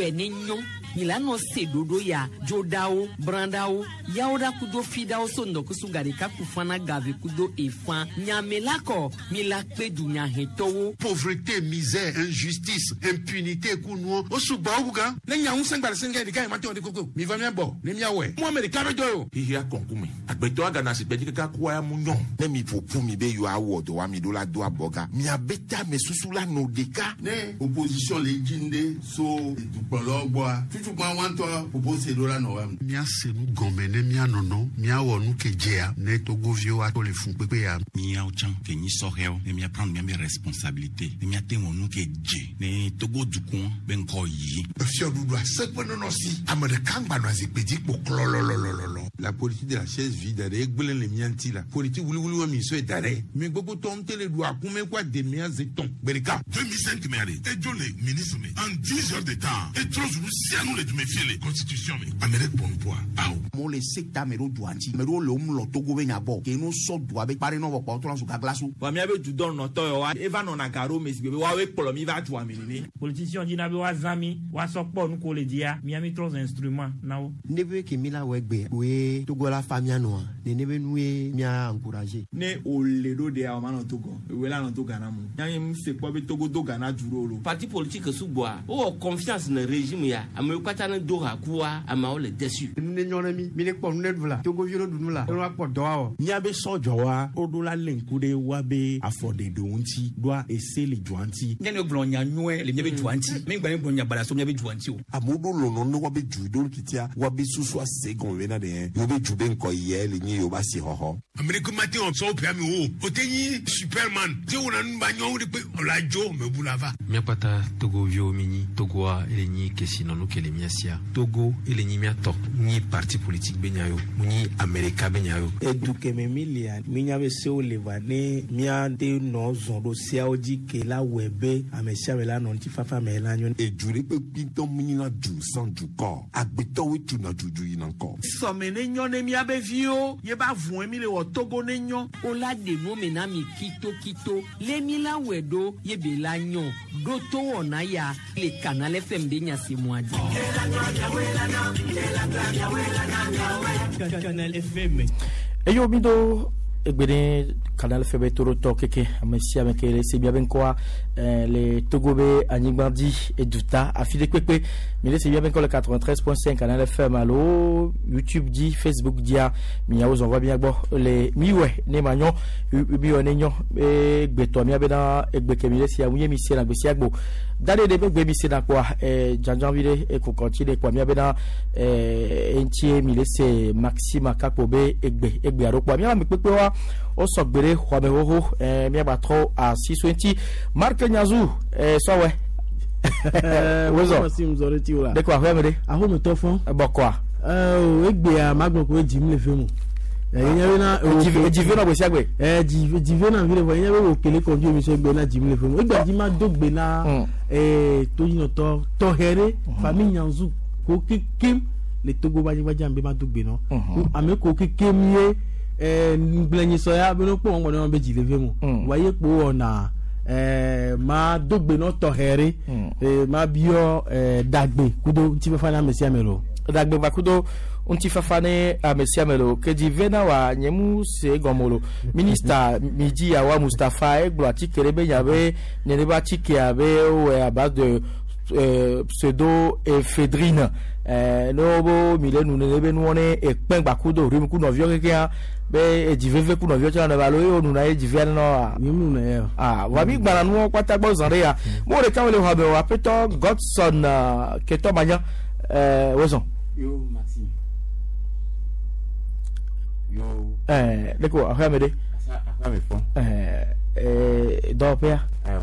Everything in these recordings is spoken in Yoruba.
ye ne nyon milano sedodo ya jodao brandao yaoda kudo fidao sondo kusugari kakufana gave kudo efan nyamelako milakpe dunya hetowo pauvreté, misère, injustice, impunité kuno osubaouga ne nyaun sangbar senga de kai mato de koko mi va bien bo ne mi awe mo me de kabedo hihi akonkume agbeto aga na sipeji kaka kwa ya munyon ne mi popu mi be yo award wa mi do la do aboga mi abeta me susula no deka ne opposition le jinde so du bologboa tutu kwa wanto propose do la no wa mia senu gomene mia nono mia wonu kejea ne togo vio ato le fun pepe ya mia ochan ke ni soreo ne mia prendre mes responsabilités ne mia temo nu ke je ne togo dukun ben ko yi fio du doa sekwe no si amade kangba no azipedi po klololololo. la politique de la chaise vide de egbelen le mianti la politique wuli mi so edare mi gbogbo tom tele do akume kwa de mia zeton berika 2005 mais allez et John le ministre mais en 10 heures de temps et trop vous si nous les me filer constitution mais Amérique bon poids mo le secteur mero douanti mero le umlo togo be nyabo ke no so do abe pare no bo to so ka glasu wa mi abe du don no to yo wa eva no na karo mesi be wa we polo mi va tu amini politicien di na be wa zami wa so po nu ko le dia mi ami trois instruments nawo nebe ke mi la wegbe we togo la famia no ne nebe nuwe mi a encourager ne o le do de a ma no togo we la no to gana mu nyam se po be togo do gana duro lo parti politique suboa o confiance na régime ya amoy kwata na do ha kuwa ama o le déçu ne nyona mi le ko ne dula togo viro dunu la o ko do wa ni abe sojo wa o do la lenkude wa be afode do unti do ese le juanti nyane gblo nya nwe le nyebe juanti me gba ne gblo nya bala so nyebe juanti o amodo lono no wa be judo kitia wa be susu asegon we na de yo be jude nko ye le nyi yo ba si hoho Amérique matin on so pia mi o tenyi superman ti wona nba nyon de pe olajo me bulava mia pata togo vio mini togo a ele nyi kesino no kele miasia togo ele nyi mia top ni parti politique benyayo ni america benyayo eduke me milia minya be se o levane mia de no zondo sia oji ke la webe amesia be la no ti fafa me la nyon ejure pe pinto munina du san du ko agbeto we tu na juju yin nko so me ne nyon ne mia be vio ye ba vun emi le wo togo ne nyon ola de no me na mi kito le mi la wedo ye be la nyon do to wona ya le canal FM de nya si moadi Canal FM. Eyo mido egbede Canal FM toro to keke amesi ameke se bia ben kwa le Togobe Anyigbandi et Duta afide kwekwe mais c'est bien ben kwa le 93.5 Canal FM allo YouTube dit Facebook dia mi ya on voit bien bon les miwe ne manyo bi onenyo egbeto mi abeda egbeke mi si amuye mi si na gbesi agbo dale de be mi si na kwa janjan vide e ko continue kwa mi abeda entie mi se Maxima Kakobe egbe arokwa mi am pepe wa o so gbere kwa me ho mi abatro a 620 Mark Nyazu so we wezo sim zoreti ola de kwa hwemede aho me tofon bokwa egbe a magbon ko jim le femu yenya na jive na bosi agbe jive na vile yenya we okele konju mi so egbe na jim le femu egbe ji ma dogbe na to yino to here famille Nyazu ko kikim le Togo baji mbe ma dogbe no ame ko kikim ye nglenyi so ya be no po won no be jive femu waye po ona ma dogbe no to here ma bio dagbe kudo ti fa na mesia melo dagbe ba kudo unti fafane amesia melo keji vena wa nyemu se gomolo minister miji ya wa Mustafa eglo atikere yabe neneba tiki abe o aba de pseudo ephedrine no bo milenu nebe nuone ekpen bakudo rimuku no vio keke be ejiveve ku no vio chana balo e onu na ejivia no nimu na ya wa mi gbara nu kwata gbo zare ya mo re kan le ho be wa peto Godson keto manya wozon yo Maxime yo deko ahamede me fon dopea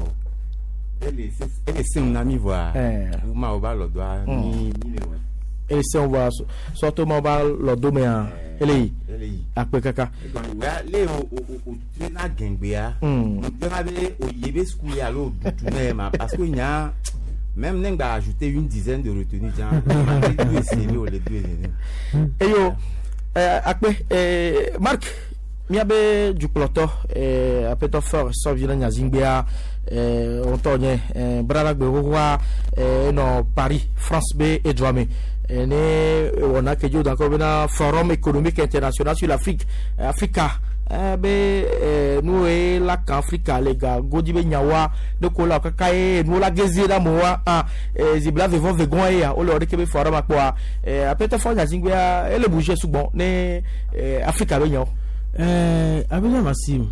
ele sim na mi voix uma o balo do ni ele sim va surtout mo ba lo do me ele ape kaka le o na gengbe a on avait o yebe school ya lo du même parce que nya même n'enga ajouter une dizaine de retenues genre les deux séries ou les deux et yo ape Marc miabe du ploto apeto fort so vila nyazingbea ontonye brala gbewa no Paris France B et Dramé ne on a que Dieu dans un forum économique international sur l'Afrique Africa nous et la Africa les gars godibe nyawa de kola kakae nous la gezira moa zibla vivant vegon ya o le ke be forum akwa apeto fort nyazingbea ele bouger sous bon ne Africa be nyaw abena masim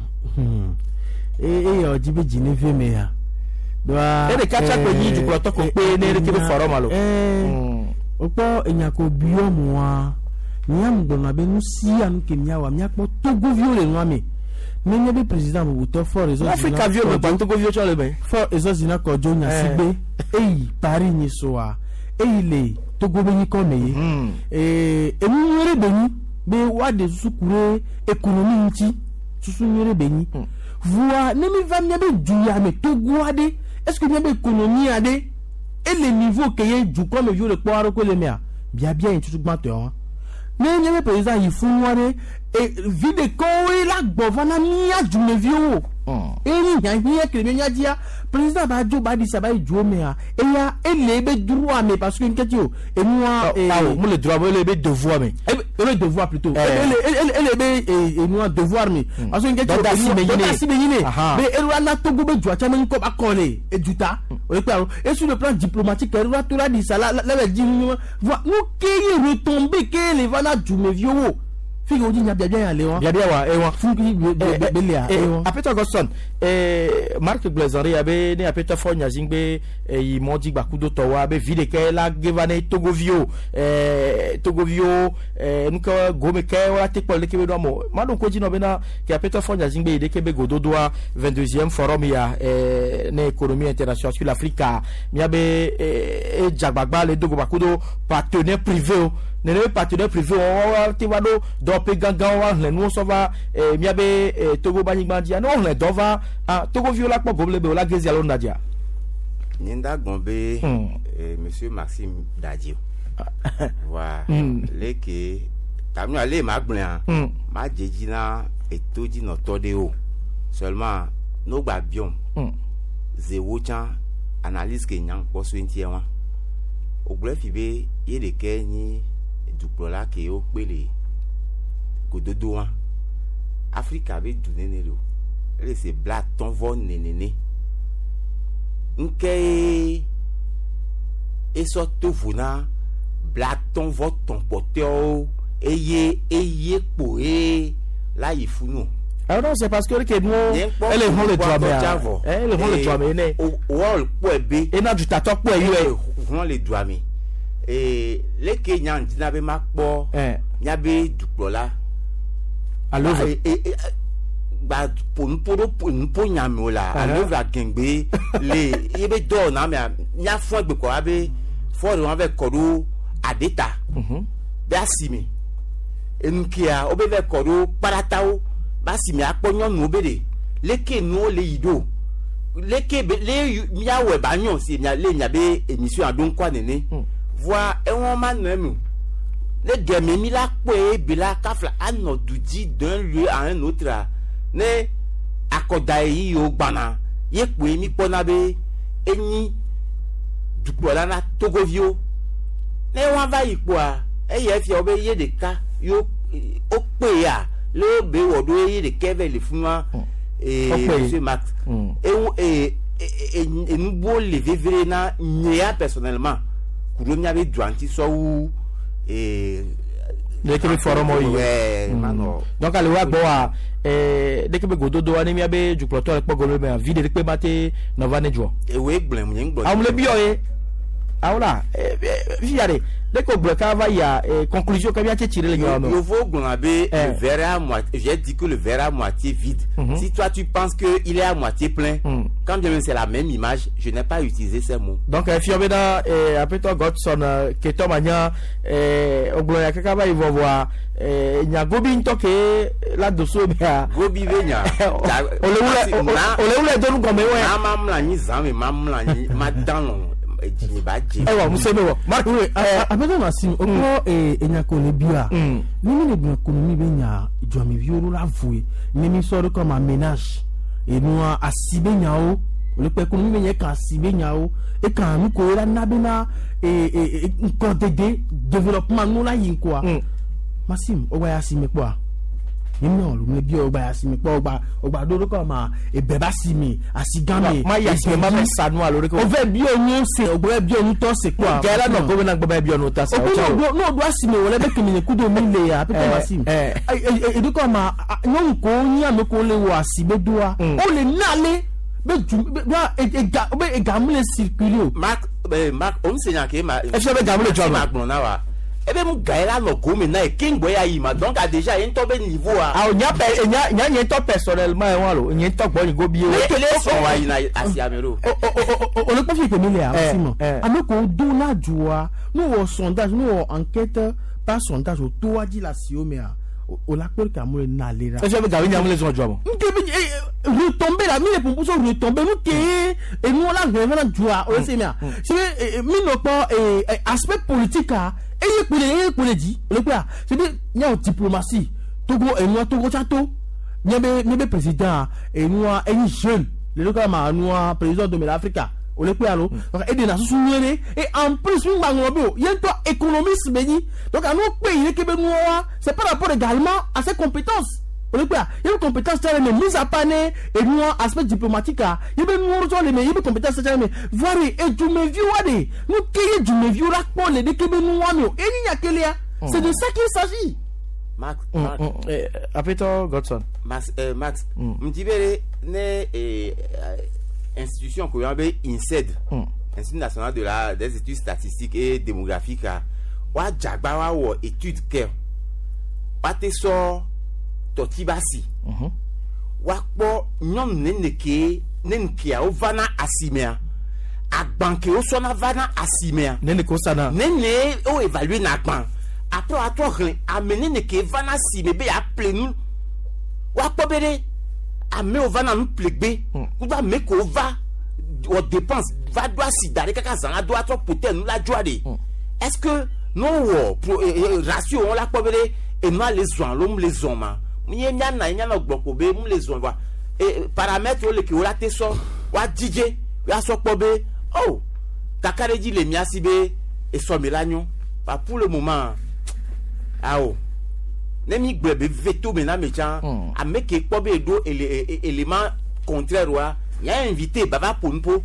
jibe jineve meya ele kacha ko yi du ploto ko pe ne ke be forum alo opo enyako bio moa nyam dona be nusi anu ke nyawa miakpo Togo viole nwame menye be president bu to for rezo Africa viole ba Togo viole chole be for rezo zina ko jo nya sigbe Paris ni soa le Togo be ni ko meye emu were beni be wade sukure économie nti susu nyere beni voa ne mi va miabe duya me Togo ade est-ce que miabe économie ade et le niveau que y du comme vieux le poire que les mers bien tout gbanteur mais nyebe président il faut noire et vide ko la govana mia du me vieux et ni ya que mia dia président ba jo ba di ça ba jo mea et ya elebe droit mais parce que nketio et moi mo le droit le be devoir mais le devoir plutôt elebe et moi devoir mais parce que nketio si benyine mais erwana Togo be jo chama ko ba kole et duta et sur le plan diplomatique erwa to la di ça la dit nous qui retomber que les vana du me vieux figo di nya bien aller wa funki belia apeta Gosson Marc Blazari abe ne apeta fonya zingbe yi modi gbakudo to wa be vide ke la gevane Togovio nuka gome ke wa te pole ke be do mo madu ko jino be na ke apeta fonya zingbe de ke be gododoa 22e forum ya ne économie internationale sur l'Afrique mi abe jagbagba le dogo gbakudo partenaire privé ne partenaire privé on ti wado do pe gangan wa le nu so va miabe Togo banigbandia no le do va Togo viola po goble be la gezi alo nadia Ninda Gombe monsieur Maxime Dadio wa leke tamu ale magblen ma jejina etoji no tode o seulement no gba biom zéro chan analyse ke nyang po so ntie wa ogle fibe ye de ke ni duplola ke o pele gododo wa Africa be dunene lo ele se bla ton vo nenene nke e so to vuna bla ton vo ton poteo eye po la ifunu alors non c'est parce que nous elle est le droit elle est le droit mais ne wol po ebe e na du tato po e won le droit mais et les Kenyans n'avaient pas peur n'avaient du plola alors bah pour nyamiola alors la gengbe les yebe do na me nya fo gbe ko abe fo de avec kodo adeta basimi enkia obebe kodo paratao basimi aponyo no obede leke no le yido leke le miawe banyon si le nyabe émission adon kwa nene voix et on m'a nommé les gamins la poé bila kafla anoduji d'un lieu à un autre ne akodayi yo gbana ye poé mi ponabe eni dupola na Togovio ne wan va ipoa e ye fi obe ye de ka yo o pe ya le be wodo ye de keve le funwa monsieur Max et nous beau le vivre na nya personnellement Kouroumi avait dranti so ou dès que le forum donc allez voir boa dès que gododo ani mi abe du ploto avec pogolo me vide de pe mate no va nejo e we gblem yin gbo am le bio awla fiare dès que bloca va ya conclusion que bien tirer les gars il faut glomber le verre à moitié j'ai dit que le verre à moitié vide si toi tu penses que il est à moitié plein quand bien c'est la même image je n'ai pas utilisé ces mots donc fiobena après toi Godson que toi mania ogloya kaka va y voir nya gobi ntoke la doso bia gobi benya ole donu comme ouais mamla ni zame mamla ni madan ewa musebewo apeta masim oko enyako le bia nimi le bia konomi benya jo mi violo la voué ni mi soro comme un ménage et nous a sibe nyao le pe ko mi me ka sibe nyao e kan mi ko la nabena e ko de développement nous la yin quoi Massim o wa ya si me quoi non le bi o ba si me po ogba do ko ma e be ba si mi asigame ma ya si ma me sanu alore ko o ve bi o ni se ogba bi o ni to se quoi gela no go na gba bi o no ta sa o no do asime wole be kimi ku do mi le ya pe Massim e do ko ma no ko ni am ko le wo asibe do a o le nale be ju be ga mu le circuler mark on se nya ke ma e se be ga mu le jo na wa ebe mu gaela no gomi na ekingbo ya yima donc a déjà un tobe niveau a o nya to personnellement e won lo nya to gbo ni go bi e kele so wa ina asiamero o le pa fi ke mi le a Simon ameko do na juwa no wo sondage no enquête pas sondage o to wa di la siomea o la por ka mo na lera e se be ga wi nya mo le so jo mo retomber la mine pour so retomber nous que et nous la revenant juwa o se mea c'est mi no pas aspect politique a et pour le dit le quoi c'est bien il y a diplomatie Togo et nous Togo chateau nyebe président et nous un jeune le local ma nous président de l'Afrique o le quoi alors et de na sous et en plus nous bangobo il y a toi économiste beni donc à nous pays que nous c'est par rapport également à ses compétences o le quoi il y a compétences telle mais mise à paner et nous aspect diplomatique il y a nous les mais il y a compétences telle mais voir et du me vieux wade nous qu'il du me vieux là pour les que nous wano et ni yakelia c'est de ça qu'il s'agit Max Apeto Godson Max m'dibere ne institution ko yambe INSED Institut national des études statistiques et démographiques wa jagba wa wo étude ke wa te so totibasi wakpo nyom neneke o vana asimea agbanke o sona vana asimea nene ko sana nene o évaluer na gban après a to rin amene neke vana asimea be appelé nous wakpo bere ame o vana nous plegbe ku ba me ko va o dépense va doit si dare kaka zanga doit to poter nous la joie de est-ce que non ratio on la ko bere et nous les gens l'homme les hommes nyanya na gboko be mu les onwa et paramètre le ki ora te so wa DJ ya so po be oh takareji le mi asibe e so mi lanyo pas pour le moment ao ne mi gbebe veto me na mecha a meke po be do élément contraire wa ya invité baba ponpo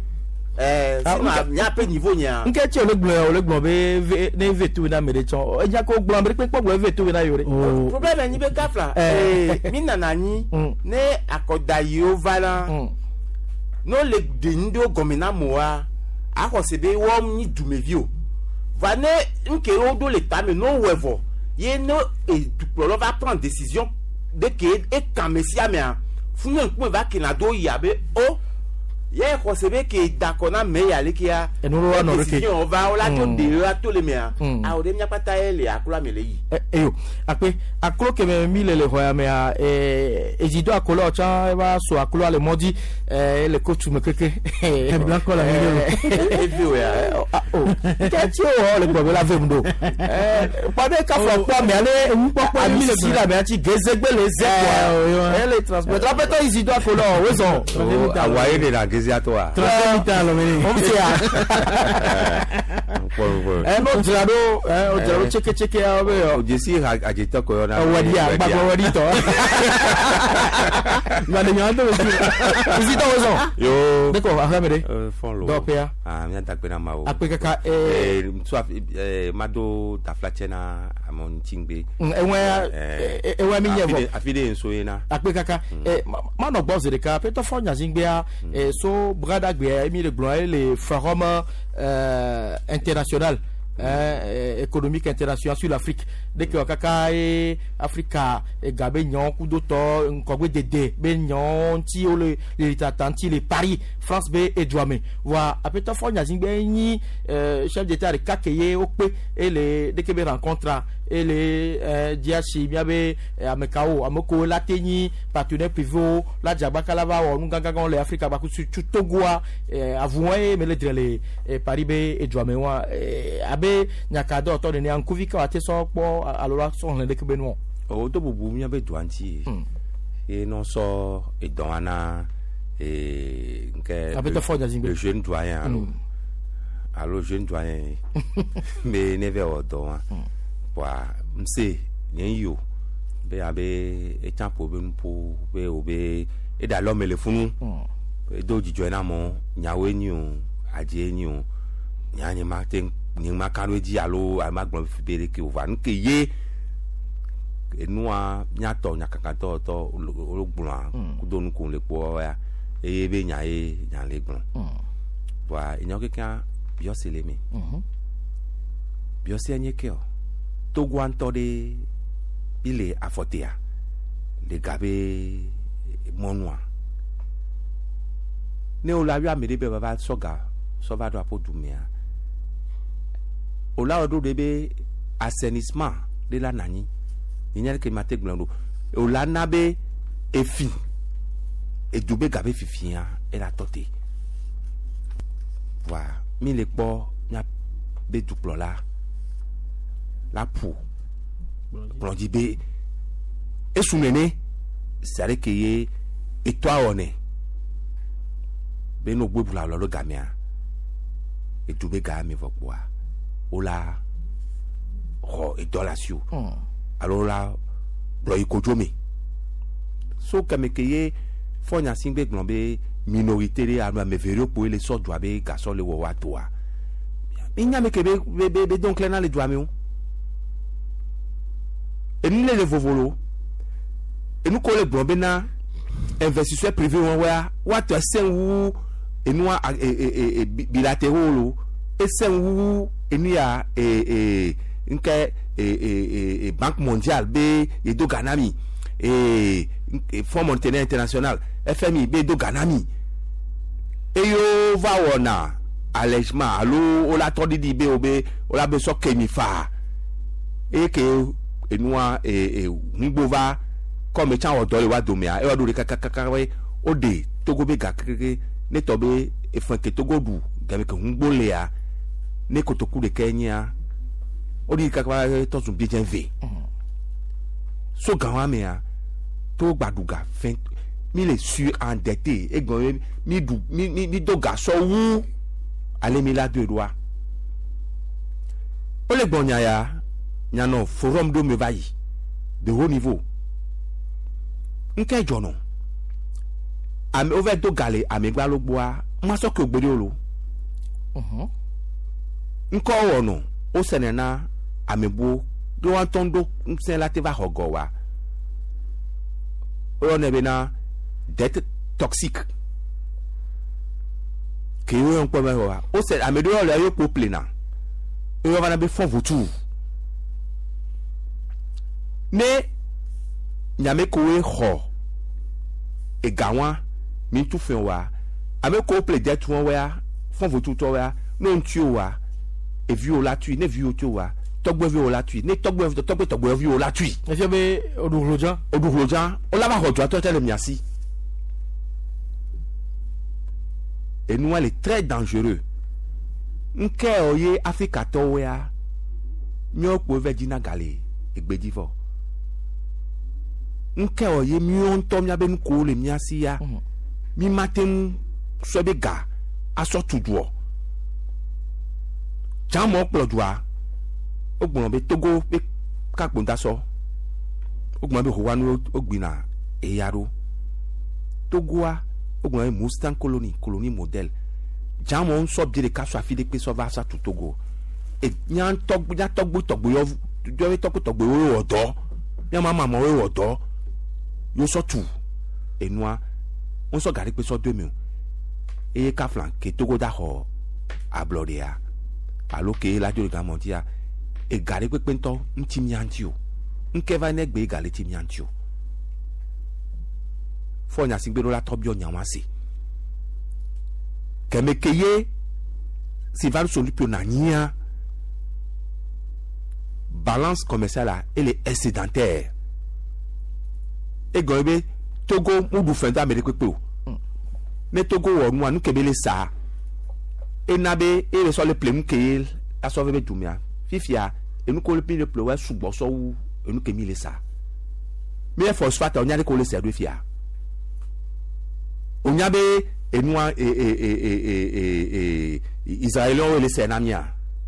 nya pe niveau nya nke ti o le gbon be ne veto na mere chon e ja ko gbon be pe po veto na yore problème ni be kafla mi nana ni ne akoda yo vala no le de ndo gomina moa ako se be wo ni dumevio va ne nke o do le ta me no wevo ye no e pro va prendre décision de que e kamesia me funu nku va ke na do yabe o ye ko sebe ke dakona me ya lekia e no wa no reke on va la to de la to le mea a o de nya pata ele akula me le yi yo ape aklo ke me mi le hoya me a ejido akolo cha wa so akolo le modi le coach me keke e blanco la e viu ya o ke ti o le gbo la vemdo pa de ka fo pa me ale un popo mi le si la me ati gezegbe le ze kwa ele transport apeto ejido akolo wezo awaye de la geziatoa transmitalo meni no drado cheke awe o jesi ajita ko na wadi agba wadi to ngade nyato visito wezo yo deko ahamere fon lo dopea mi atakpe na mawo apekaka soit mado taflachena amon chingbe ewe mi nyevo afide nso ina apekaka ma no gbozere ka peto fonya zingbe so brada gbe emi le glon le forum international économique international sur l'Afrique dès que kaka Africa e gabe nyon kudo to nkogbe dede be nyon ti o le tatanti le Paris France be e douame wa apeto fonya zingbe ni chef d'état de kakeye okpe et le dès que be rencontre et les diachi biabe amekao amoko lateni partenaire privé la jabaka lava o nganga on le Africa ba ku Togo avoué mais les Paris be e douame wa abe nyakado to ne ankuvika ate so po alora so le de kebenu o to bubu mi abe duanti e non so e dona e nke le jeune doyen allo jeune doyen me neve o don wa mse yen yo be abe e champo be npo be obe e da lo mele funu e do jijo na mo nyawe ni o aje ni o nyanye martin ni ma kanwe di alo a magbon fibere ke o va nke ye enua nyato nyakakato to ologbun kudonu kun le po ya eye be nya le gbon wa enyo kekan bio seleme bio se anye ke o to gwanto de bile afotea le gabe monwa ne o la wi amede be baba soga so va do apodumia o la odo de be assainissement de la nani inyal ke mate glando o la nabe efi e dube gabe fifia e la tote wa mi le po nya be duplo la pou blonji be e sunene sare ke ye e toi one be no gbe bula lo gamia e dube ga mi vokwa o la ho e dolasio alors là bloy ko jome so kame keye fonya singbe glombe minorité de a me vero pour les sortes doit be garçon le wa toa inya me kebe be donc là les doit me et nous les vovolo et nous colle glombe na investisseur privé wa to sen wu et nous et bilatéraux et sen wu et ni a nke Banque mondiale be do ganami Fonds monétaire international FMI be do ganami e yo va wona allègement allo o la todi di be obe o la be so kemi fa e ke enua ngbo comme chan o do le wa do mea e wa do le kakaka we o de togo be gakeke ne tobe e fun ke togo du game ke ngbo le a ne kotoku de Kenya o di kakwa to sun bien ve so gawa me a to gbaduga fin mi le surendetté e gon mi do ga so wu ale mi la de doa o le gbonya ya nyano forum do me vayi de haut niveau nke jono am over do gale amegba lo gboa ma so ke ogbere olo nko wono o senena amebo do wan tondo nse la te va hogo wa o ne bena dette toxique que yo on peut voir o se amedo le yo po plena e yo va na be fond votou ne nyame ko we ho e gawan mi tu fe wa ame ko ple det won wa fond votou to wa no ntu wa e viola tu ne viola wa togbe viola tu ne togbe viola tu e fi be odurlojan o la ba hojo to tele miasi et nous elle est très dangereux nke oye Africa to wea mio po vegina gale egbedivo nke oye mio ntom ya ben ko le miasi ya mi matem sobe ga aso tuduo jamo plodua ogbon be Togo be kakponda so ogbon be howanu ogbina eyaro Togoa ogbon be Mustang colonie modèle jamo on so bi de kaso afide pe so va sa tu Togo e nyan togbo yo do togbo yo odo ya mama mo yo odo yo so tu e noa on so gari pe so 2000 e ka flan ke Togo da ho ablodia alo ke la de gamontia e gari pe pento ntimiantio nke va negbe gari timiantio fo nya singbero la tobio nyanwase kemekeye si va solution na nia balance commerciale elle est excédentaire e gobe Togo mudu fenda Amerique pe o ne Togo wo nu anu kebele sa e nabe e le so le plem ke aso be dumia fifia enu ko le pi le plowa sugbo so wu enu kemi le sa mais phosphate on y a des collègues c'est de fier on y a des et nous israéliens les sénamia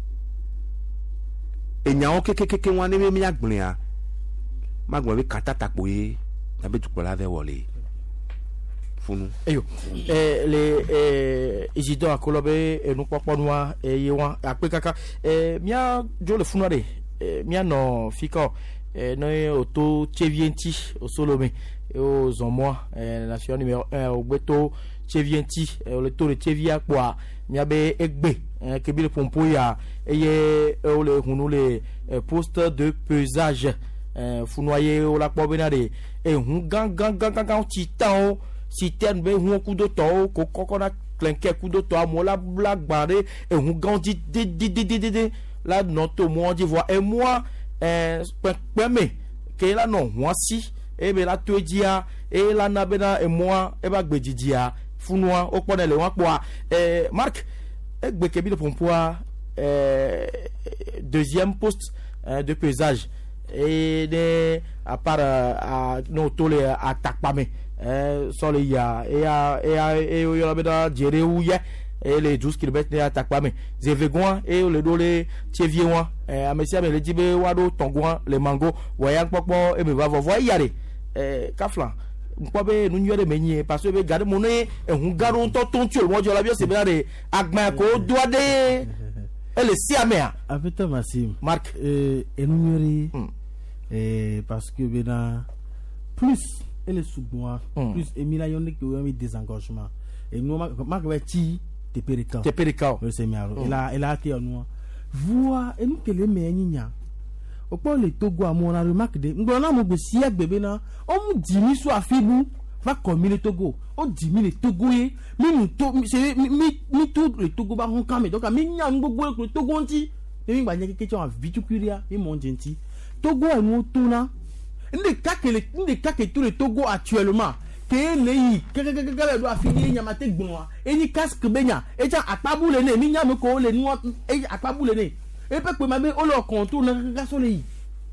et n'y a aucun que on aime miak blia magwe katata boye na be tukola ve wole funu eyo les Isidore akolobe e nous papa noa e yewa akpe kaka mia jo le funare mia no fika no auto chevienti au solomé au zomo nation numéro 1 au beto chevienti le tour de chevia kwa mia be egbe kebile pompo ya eye le hunu le poste de pesage founoyer au la pobenade et hun gang titan citerne be hun coup de to ko kokona clinquer coup de to mola black baré et hun gang dit là noto moi d'Ivoire et moi permet que là non moi si et be la to dia et la nabena et moi et ba gbejidia founoir au point le wa kwa Marc egbe kebile pompo deuxième poste de pesage et à part nos tous les attaques pas mais sur les ya et il y a beda gérer où y et les 12 km ne attaque pas mais zevegoin et le dolé tievion à monsieur mais le dibe wado tongoin les mango voyant popo et me va voir y aller kaflan nkwabe nu nyore menye parce que garde mon et on garde ton tuer moi je la bien c'est bien de agma ko doit de elle si amea avec toi Massim Marc et nous parce que bena plus elle est sous moi plus Emila yonde que eu désengagement et nous Marc va ti te pericao c'est miaro elle a été en nous voix et nous que les meñinya au point le Togo à mon remarque de ngona mo besia bébé na on mu dimi so afibu va comme le Togo on dimi le Togo ye mi c'est mi tout le Togo ba hon kame donc mi nya ngogbo le Togo nti mi ba nya question a vitukuria mi mon genti Togo est nous tona ndé ka que tout le Togo actuellement que nei que doit finir nyamate gbonwa et ni casque benya et ja akpabule ne mi nya me ko le nu et akpabule ne et peut que ma be o lo contour na ga so le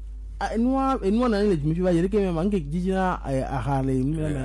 nous na le mi va dire que même ange dijina a hale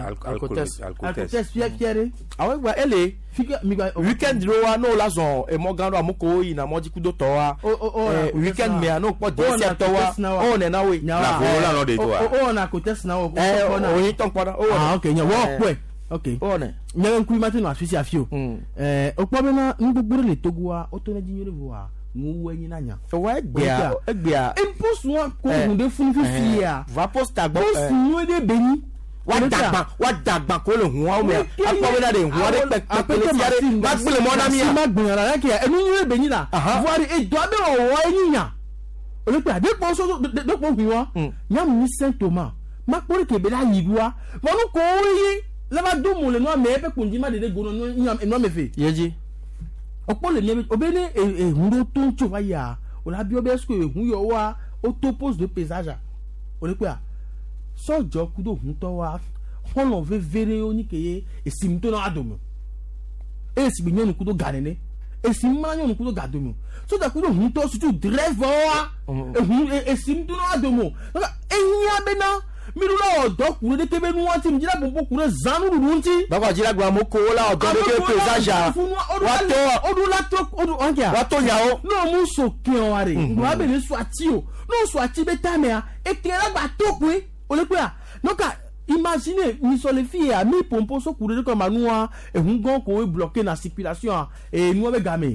alcotes fiere ah ouais elle est weekend lo wa no la zon e mo gando amoko yi na mo jiku do to wa weekend me no po de se to wa o ne na we la vola no de to wa o na cotes na o o yi ton pada o ah okay nya wo kwe okay o ne nya nku ma tinu afisi afio o po be na ngbogboro le Togo wa o to na jinyore wa mu wenyi nanya wa egbia impose wa ko hunde fun fi ya va posta gbo nu de beni wa dagba ko le hun wa me apo we na de hun wa de pe le tiare ma gbele mo na mi ya ma gbin ara ke enu nu beni na voir e do abe o wa yinya o le pe ade po so de po fi wa nyam ni Saint Thomas ma pore ke be la yidua wonu ko yi le ba do mo le no me pe kunji ma de go no nyam no me fe yeji opo le mi obene ehun to ncho wa ya o la bi obe sko ehun yo wa o to poste de paysage o le pe a sojo kudo hun to wa won lo ve vere oni keye esim to na adomo esi bi nyonu kudo ganene esim ma nyonu kudo gadomo so da kudo hun to su drive wa ehun esim to na adomo ehun abena mi lo odo kure de kebe nu anti mi jira bombo kure zanu ru nti baba jira gba mo ko la odo de ke paysage wa to odu onja wa to yao no mu so ke o are ngo abe le so ati o no so ati be tame a e ke la gba to pe o le pe a no ka imagine mi so le fi a mi pompo so kure de ko manu a ehun gan ko e bloquer na circulation e nu be game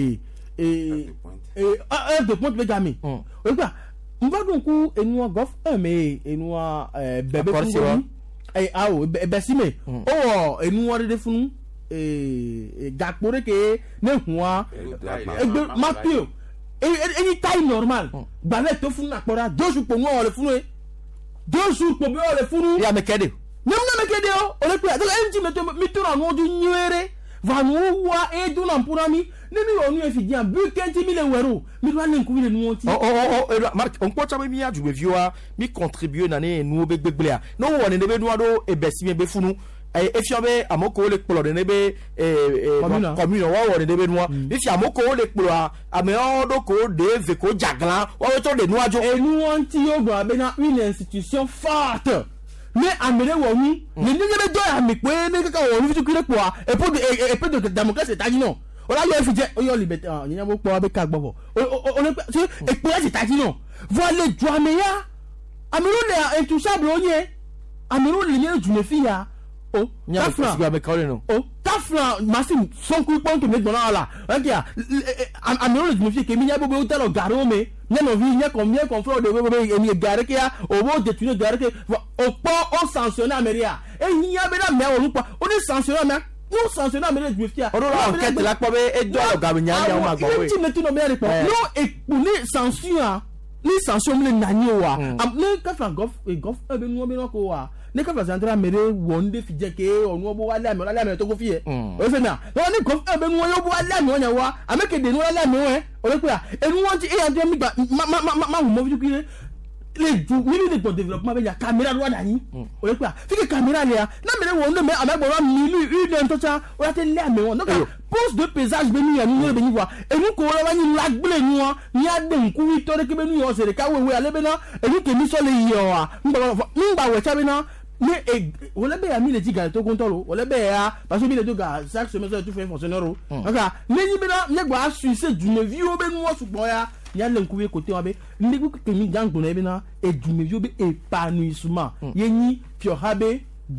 de point be game o le pe a mba donc enu gof mais enu bebe funu awo besime o enu de funu gakpore ke ne huwa egbe matio any time normal balẹ̀ to funu akpora 2 jours po mo le funu 2 jours po be o le funu ya mekede nem na mekede o le pe donc enji mi to na no du nyere va no wa e du na mpura mi nemi onu e fidi an bu kenti mi le wero mi do ane nkuwi le nu onti Mark on ko chama mi adu be viwa mi contribuer na ne nu be gbegbele a no woni ne be nu ado e besi me be funu e fiabe amoko le kpolo de ne be commune wa woni ne be nu mi fi amoko le kpolo a ame odo ko de ve ko jaglan wa to de nu ajo e nu onti yo gba be na une institution forte mais amere wo ni ni ni be do ami pe ni kaka wo ni fitu kire po e po de démocratie taji no o la yo fi je o yo liberté ni mo po be ka gbofo o le se e pe se taji no voilà jo ameya amero le intouchable onye amero le ni ju ne fi ya o tafra be ka no o tafra masim son ku pon to me gbona ala ok ya amero le ju ne fi ke mi nya bobo o telo garo me neno vi nya kon fro de bobo emi gare ke ya o bo de tunu gare ke o po o sanctionner ameria e nya be na me o lupa o ni sanctionner me no sanctionner ameria ju fi ya o la enquête la po be e do ga nya nya o ma gbo we ti me tunu me re po no e ni sanction ni sanction le nani wa ne ka fa gof e be nu be no ko wa ne ka fa central mere wonde fi je ke onu obo wa la me to go fi e o se na no ni gof e be nu yo bo wa la me onya wa ameke de nu la me we o le pe a enu won ti e ya mi gba ma mo fi kire le ju ni de développement be ya caméra ro da yin o le pe a fi ke caméra le ya na mere wonde me amegbo wa milu une to cha o ya te le me won donc poste de paysage be ni ya ni be ni wa enu ko wa ni la gbele ni won ni ade nku wi to de ke be ni yo se de ka we ale be na enu ke mi so le yi o wa ngba we cha be na ni wole be ya mi le ti ga to kontolo wole be ya parce que mi le to ga chaque semaine so tout fait fonctionnaire o donc ni ni be na ni gba suisse du ne vi o be nu o sugbon ya ni ale nku wi côté wa be ni ku ke mi jangbo na be na e du ne vi o be épanouissement ye ni fiorabe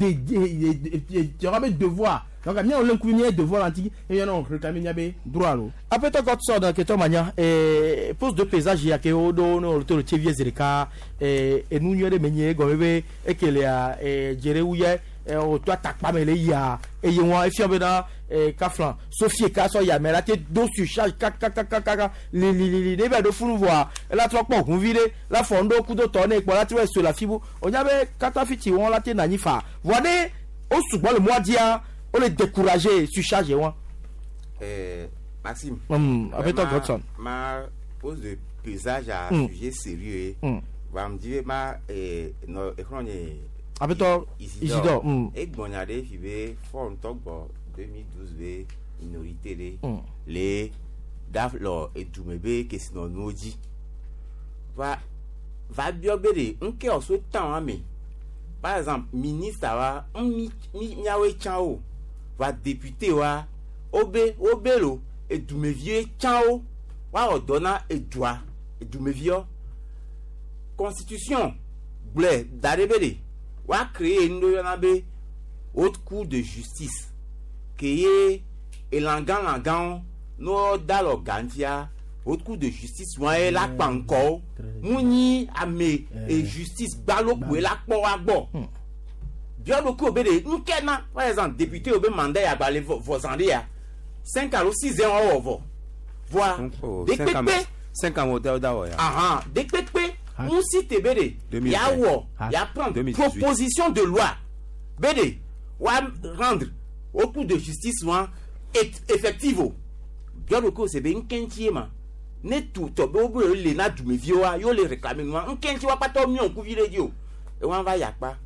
de devoir donc bien on l'inclure devoir antique et on réclamer nyabe droit lo après to got so dans que to mania poste de paysage ya ke o do no to chevie zerika e nu nyere menye go bebe e kele ya jere uye o to atakpa mele ya e ye won e fi obeda kaflan Sophie ka so ya mera te do surcharge kaka li de be do funu voir la to pon kun vire la fondo ku do to na ipo lati we so la fibu o nyabe katafiti won lati na nifa voide o sugbon le mois dia on est découragé surchargé ouais Maxime avec ton godson ma pose de paysage à sujet sérieux va me dire ma no écran avec ton Isidore et bonade fibe forme togbo 2012 be minorité les daflo et dumebe que sinon nous dit va biobere nke o so tan ami par exemple ministre wa mi nyawe chao va député wa obelo et dumevie chao wa odona edua dumevio constitution blé darebere wa créer ndo yonabe haute cour de justice que langan no dalo gantia haute cour de justice wa e la pa encore muni ame et justice balo ku la po wa gbo bien beaucoup obede nkena par exemple député obe mandat ya ba le vozande ya 5 à 6 ans ovo voir DPP 5 ans modèle dawo ya DPP on cite bede ya wo ya prendre proposition de loi bede wa rendre au cours de justice wa effective bien beaucoup c'est ben kentiema ne tout to be obo le na dumevio wa yo le réclamer no nkenti wa pato mi on ku vire dio e wan va yakpa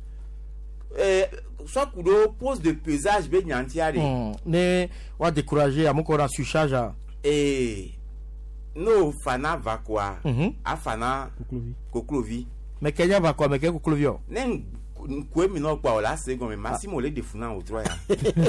soit kudo pose de pesage be nyantiare ne wa décourager amoko ra surcharge no fana va quoi afana koklovi mais Kenya va quoi mais que koklovi ne ko mi no pa ola segon mais Massimo le defuna o 3 ya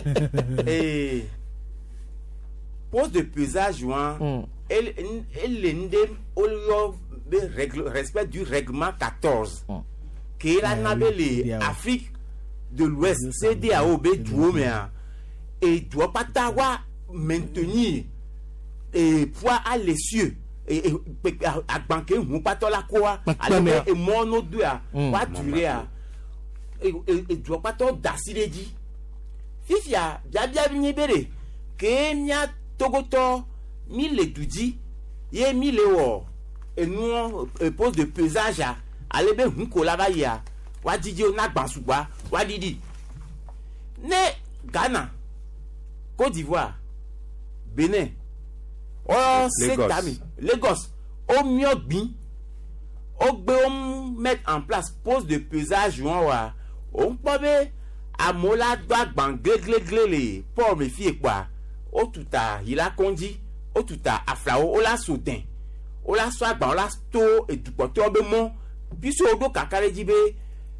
pose de pesage wan elle l'endem au respect du règlement 14 qui la nabele Afrique de l'Ouest CEDEAO be tuomea et doit pas t'avoir maintenir et poids à l'essieu et à banquer ou pas la quoi et mono deux à pas durer à et doit pas t'en d'acier dit fifia bien bere que nya togoto mille dudi ye mille wo et nous pose de pesage à aller be hunko la ba ya wa didi o na gbansuba wa didi ne Ghana Côte d'Ivoire Bénin Lagos au mieux gbin au gbe mettre en place pose de pesage wa on peut amola doit gbangle pour me fier quoi o tuta ila konji o tuta aflao o la sotin o la so agba o la sto e dupoto be mo puis o do kakare jibe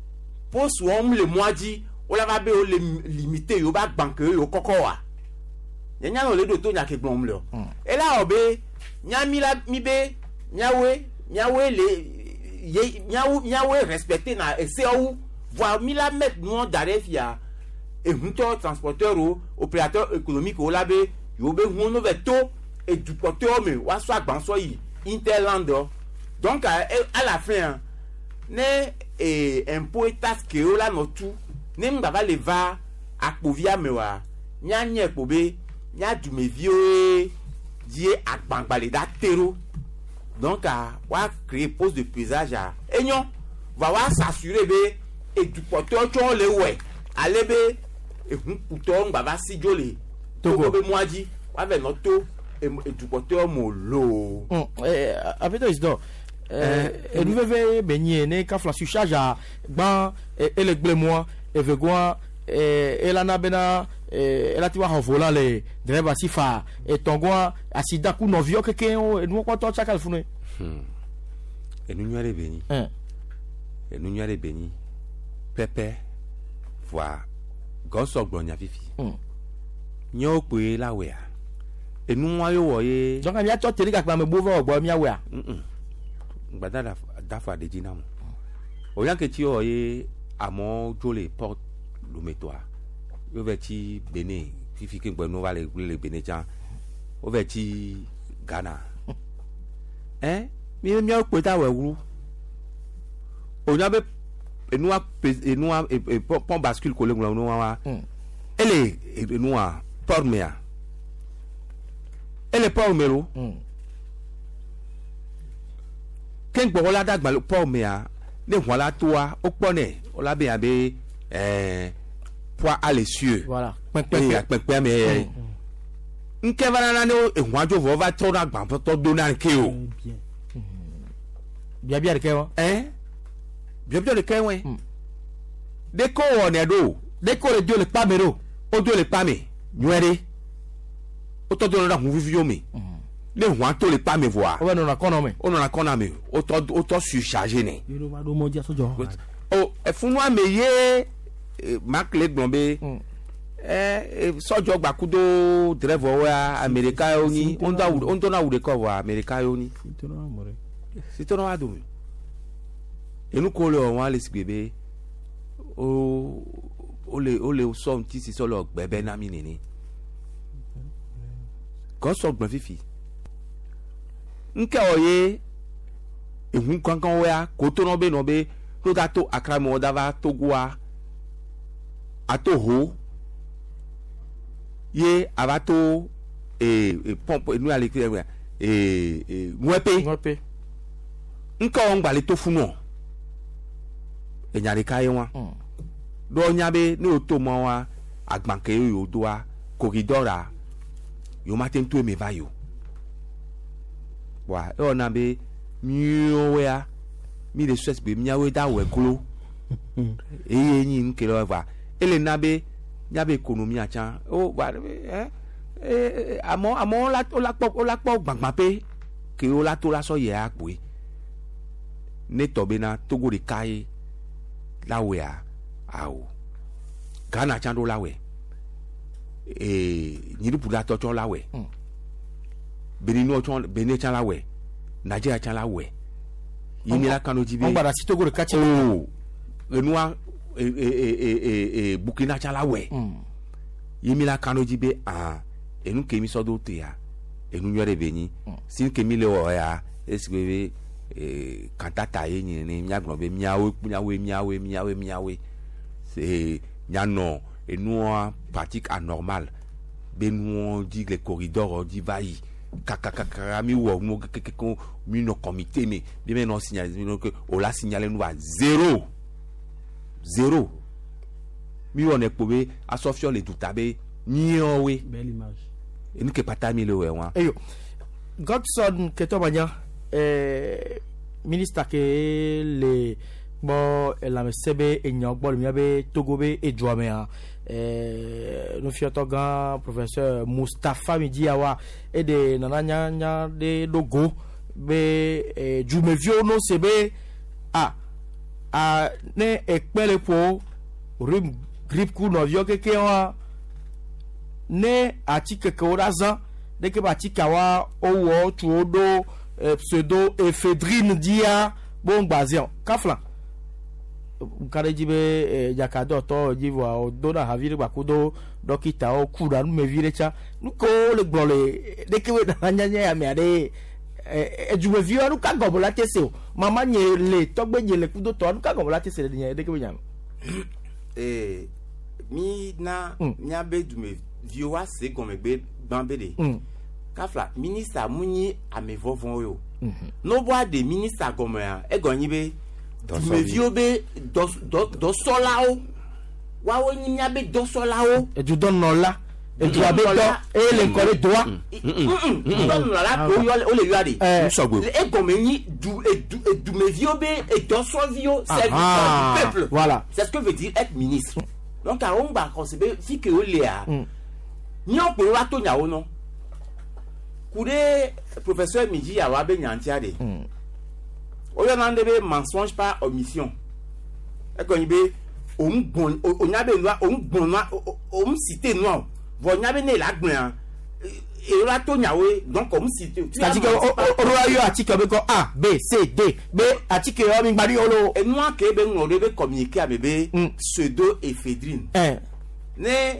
poste on le mois dit on la va be o le limiter yo ba banque yo koko wa nya no le do to nya ke gbon mle e la obe nya mi la mi be nyawe le nyawe respecter na ese ou voir mi la mettre nous d'arrêt fia et hunto transporteur ou opérateur économique ou la be yo be hono veto et du porteur me wa so agban so yi interland donc à la fin ne impôt taxe que o la no tout ne m'ba le va akpovia me wa nya nye pobe nya du me vie die akbangbale da terreau donc wa créer poste de paysage à enyon va wa s'assurer be et du porteur ton le ouais aller be et pourtant va si jolé Togo be moadi wa ve no to et du porteur mo lo avec toi isdo et nous veut baigner ne ka fla surcharge à ban et le blé moi et veut quoi et la nabena et la tu vas en volant les driver si fa et ton quoi accident coup non vieux quelqu'un et nous quoi toi chaque fois et nous n'y allez béni et nous n'y allez béni pépé voir gosso glonia fifi nyo pe la wea et nous wa yo woye donc il y a toi télé ka me bovo ogbo mi awea gbada da fa de dinamo o yan ke ti o ye amo jole porte lo metoa yo ve ti Benin fifi ke gbe no va le Benin jan o ve ti Ghana mi o pe ta we wu o yan be enua pon bascule ko le gbo no wa ele enua pormea ele pormero ken gbo la dagba pormea ne voilà toi au poney o la be abe poids à les cieux voilà pẹpẹ mais nke banana no ehwajo vo va to na gba to do na ke o bien de ke won bien de ke won de ko won e do de ko le dio le pamero o dio le pame nwere o to do na hu vivio mi le hwa to le pame voir o no na kona me o to surcharger ne yo va do mo dia sojo o e funu ameye mark le gbonbe sojo gbakudo driver wa America oni ondo na wude ko wa America oni sito no adu enu ko le won ale sigbebe o le so nti si so lo gbebe na mi nini ko so gbon fifi nke oye ehun kankan wa ko to no be to ga to akramo dava togwa ato ye abato pompe nous aller mwepe nka on gbale to funu e nyare kai wa do nyabe ni o to mo wa agbanke yo do wa corridora yo matin to me va yo wa e ona be miyo ya mi de stress be miawe da we klo eye yin nkelo va ele nabe nyabe economie acha o wa amo la pop gbangban pe ke o la to la so ye ape ne tobe na Togo de kai la we o Ghana chando la we nyiru puda to chon la we Benin no chon Benin chan la we Nigeria chan la we yimi la kanoji be on bara si Togo de kachi renua Burkina chan la we yimi la kanoji be enu kemi sodo te ya enu nyore beni sin kemi le o ya esbebe kantata ye ni miagno be miawe c'est nyano enu pratique anormal be nous dit les corridors dit vaille kaka mi wo mo keko mi no comité mais bien non signalé que on l'a signalé nous à zéro mi on est pobe asofio le tutabe nyowe belle image et nous que pata mi le wa eyo Godson Ketomanya ministre ke le bon la msebe enyogbo mi abe togobe edwamea no fiotoga professeur Mustafa Midiawa et de nananya de logo be jumevio no sebe a ne ekpele po rim grip ku no vio keke wa ne atike ke orazan de ke batika wa owo tu odo pseudo ephedrine dia bon bazion kafla kare jibe jakado to jiwa odo na havire bakudo dokita o kura nu me vire cha nuko le gbole de ke we na nyanya ya me ade ejume vi anu ka gobo la tese o mama nye le togbe nye le kudo to anu ka gobo la tese de nye de ke we nyam mi na nya be dume vi wa se gome gbe bambe de kafla ministre munyi ame vovon yo no boa de ministre gome ya e gonyi be dume vi obe do solao wa wo nyi nya be do solao e ju don no la e ju abe do e le nkore doa don no la ko yo o le yo ade e gome nyi dume vi obe e do so vio service du peuple voilà c'est ce que veut dire être ministre donc a on ba conceber fi que o le a ni on peut wa to nyawo no kude professeur Miji awa be nyantia de o yo na ndebe mensonge par omission e ko ni be o ngbon o nyabe nwa o ngbon nwa o cité nwa vo nyabe ne la gbon e ra to nyawo donc o cité c'est-à-dire que o yo article be ko A B C D B article o mi gbari olo e nwa ke be ngo de be communiquer abebe pseudo ephedrine ne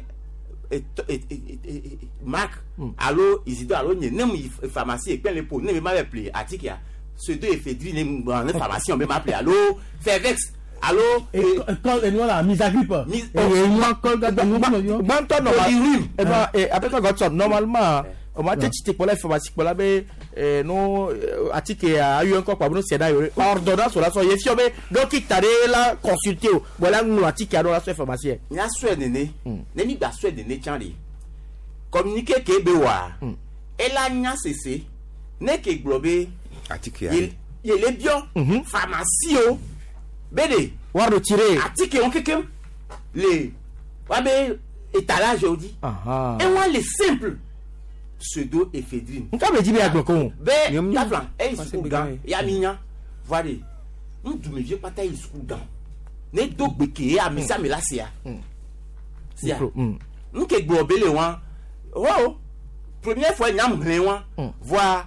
Marc allo Isidore allo nye nem pharmacie et plein les pots ne me m'avait appelé article pseudo ephedrine en pharmacie on me m'appelé allo Fervex allo quand et nous la mise à grippe et moi quand banto normal et ben après quand got normalement on m'a dit que pour la pharmacie pour la be no article a eu encore pas bon c'est d'ailleurs ordonnance sur la so yefio be donc il t'a la consulter voilà nous article alors la so pharmacie ni a so nene ne mi gba so nene chanri communiquer ke be wa et la nya cc ne ke globe article il est bien pharmacie o bede wa retirer article on kekem les wa be étalage odi et moi les simples pseudo ephedrine nka be jibe agboko be taflan e school gan ya minya vale ndu me vie pata e school gan ne dogbeke ya mi sa me la sia sia nke gbo bele wan o première fois nyam hlen wan voir